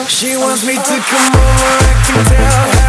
She wants me to come over, I can tell her.